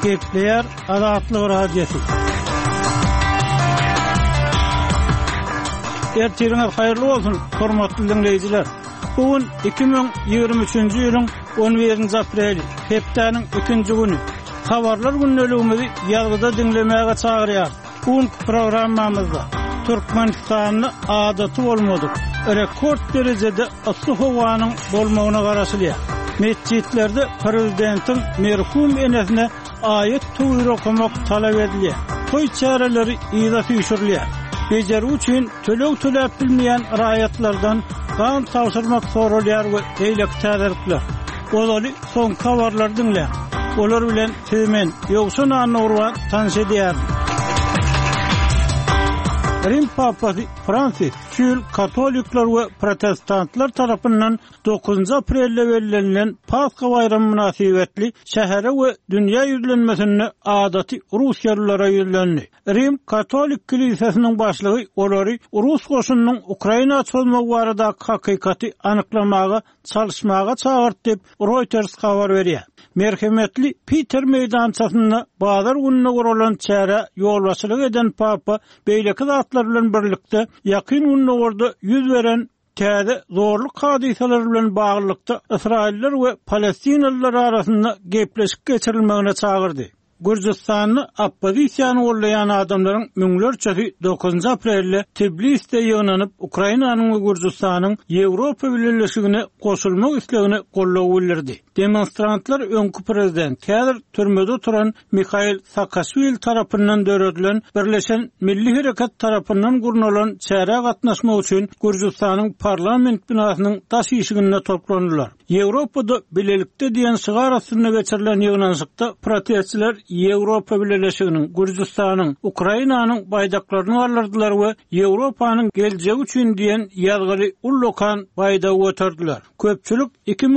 Kepler Azatlyk Radiosu. Ertirňiz haýyrly bolsun, hormatly dinleýijiler. Bugün 2023-nji ýylyň 11-nji apreli, hepdeniň 2-nji güni. Habarlar günneligimizi ýazgyda dinlemäge çagyrýar. Bugün programmamyzda Türkmenistanyň adaty bolmadyk, rekord derejede ıssy howanyň bolmagyna garaşylýar. Mescitlerde prezidentin merhum enesine ayet tuýur okumak talap edilýär. Toý çäreleri ýyla tüýşürilýär. Bejer üçin töleg bilmeýän raýatlardan kan tawsyrmak sorulýar we eýlek täzirikler. Olary soň habarlar dinleýär. Olar bilen temen ýoksa nanurwa tanış edýär. Rim Papası Fransis çül Katolikler ve Protestantlar tarafından 9 aprelde belirlenen Paska bayramı münasibetli şehre ve dünya yüzlenmesine adaty Rusiyalılara yüzlendi. Rim Katolik Kilisesining başlygy olary Rus goşunynyň Ukraina açylmagy barada hakykaty anyklamaga çalışmaga çağırdy dep Reuters habar berýär. Merhemetli Peter meydançasyna bazar gününe guralan çäre ýolbaşçylyk eden Papa beýleki zatlar bilen birlikde ýakyn gününe orada ýüz beren täze zorluk hadiseler bilen baglykda Israiller we Palestinalılar arasynda gepleşik geçirilmegine çağırdy. Gürjistanyň oppozisiýany gollayan adamlaryň müňlerçesi 9 aprelde Tbilisde ýygnanyp Ukrainanyň we Gürjistanyň Ýewropa Birleşigine goşulmak islegini gollaw bildirdi. Demonstrantlar öňkü prezident häzir türmede oturan Mikhail Saakashvili tarapyndan döredilen Birleşen Milli Herekat tarapyndan gurnulan çäre gatnaşmak üçin Gürjistanyň parlament binasynyň taş ýeşigine toplandylar. Ýewropada bilelikde diýen şygar astyna geçirilen ýygnanşykda protestçiler Ýewropa Birleşiginiň, Gürjistanyň, Ukrainanyň baýdaklaryny aldylar we Ýewropanyň geljegi üçin diýen ýazgyly ullokan baýda götürdiler. Köpçülik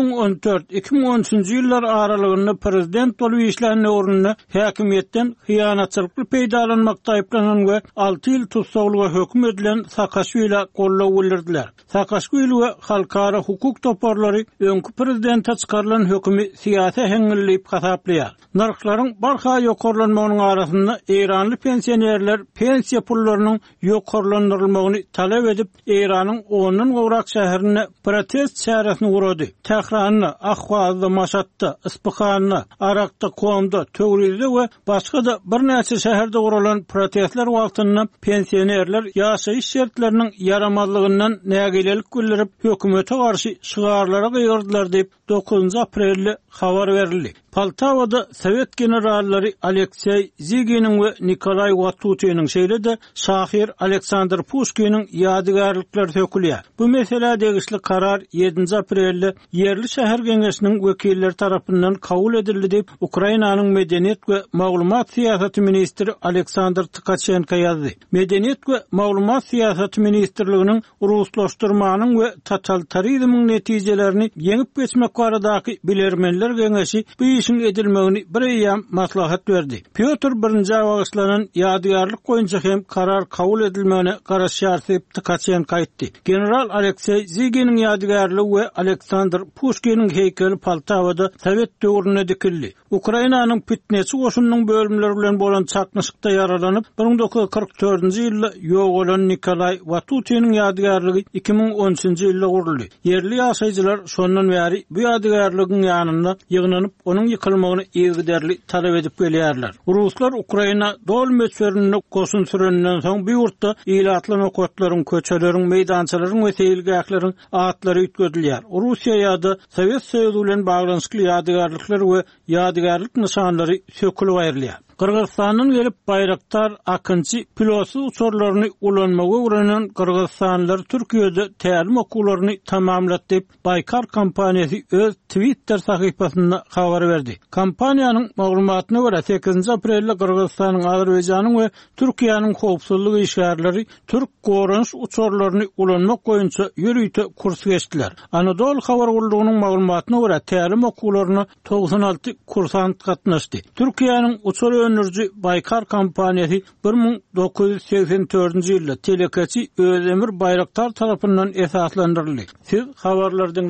2014-2013-nji ýyllar aralygynda prezident bolup işläni ornuny häkimiýetden hyýanatçylykly peýdalanmakda aýplanan we 6 ýyl tutsaglyga hökm edilen Saakashvili gollaw bildirdiler. Saakashvili we halkara hukuk toparlary öňkü prezidente çykarylan hökümi siýasy heňilleyip hasaplaýar. Narklaryň barha ýokarlanmagynyň arasynda Eýranly pensionerler pensiýa pullarynyň ýokarlandyrylmagyny talap edip Eýranyň 10-dan gowrak şäherine protest çäresini gurady. Tehran'da, Ahvazda, Maşatda, Ispahan'da, Arak'ta, Kom'da, Töwrizde we başga da bir näçe şäherde guralan protestler wagtynda pensionerler ýaşaýyş şertleriniň yaramazlygyndan nägelik bildirip hökümete garşy şygarlara gyrdylar dep 9 aprelde habar berildi. Poltavada Sovet generallary Aleksey Zyginin we Nikolay Vatutinin şeýlede şahir Aleksandr Pushkinin ýadygarlyklary tökülýär. Bu mesele degişli karar 7 aprelde yerli şäher geňeşiniň wekilleri tarapyndan kabul edildi dep Ukrainanyň medeniýet we maglumat siýasaty ministri Aleksandr Tkachenko ýazdy. Medeniýet we maglumat siýasaty ministrliginiň ruslaşdyrmanyň we totalitarizmiň netijelerini ýeňip geçmek baradaky bilermenler geňeşi bu işin edilmegini bir ýam maslahat berdi. Pyotr 1-nji awagçylaryň ýadygarlyk boýunça hem karar kabul edilmegine garaşýar diýip Tkachenko aýtdy. General Aleksey Zyginin ýadygarlygy we Aleksandr Pushkinin heykeli Poltavada Sovet döwrüne dikildi. Ukrainanyň pitnesi goşunynyň bölümleri bilen bolan çaknyşykda yaralanyp 1944-nji ýylda ýok bolan Nikolay Vatutinin ýadygarlygy 2013-nji ýylda guruldy. Yerli ýaşaýjylar şondan bäri bu ýadygarlygyň ýanynda ýygnanyp onun yıkılmagyny ýygderli talap edip gelýärler. Ruslar Ukraina dol meçberine goşun sürenden soň bu ýurtda ýylatlan okatlaryň, köçeleriň, meýdançalaryň we seýilgäklaryň atlary ütküdilýär. Russiýa ýa-da Sowet Soýuzy bilen baglanşykly ýadygarlyklar we ýadygarlyk nyşanlary sökülip aýrylýar. Kırgızstanyň gelip Bayraktar Akynçy pilotsy uçurlaryny ulanmagy uranan Kırgızstanlylar Türkiýede tälim okuwlaryny tamamlady dep Baykar kompaniýasy öz Twitter sahypasynda habar berdi. Kompaniýanyň maglumatyna görä 8 aprelde Kırgızstanyň, Azerbaýjanyň we Türkiýanyň howpsuzlyk işgärleri Türk gorunç uçurlaryny ulanmak boýunça ýürüýte kurs geçdiler. Anadolu habar gullugynyň maglumatyna görä tälim okuwlaryna 96 kursant gatnaşdy. Türkiýanyň uçur önürcü Baykar kompaniýasy 1984-nji ýylda Telekaçy Özdemir Bayraktar tarapyndan esaslandyryldy. Siz habarlardan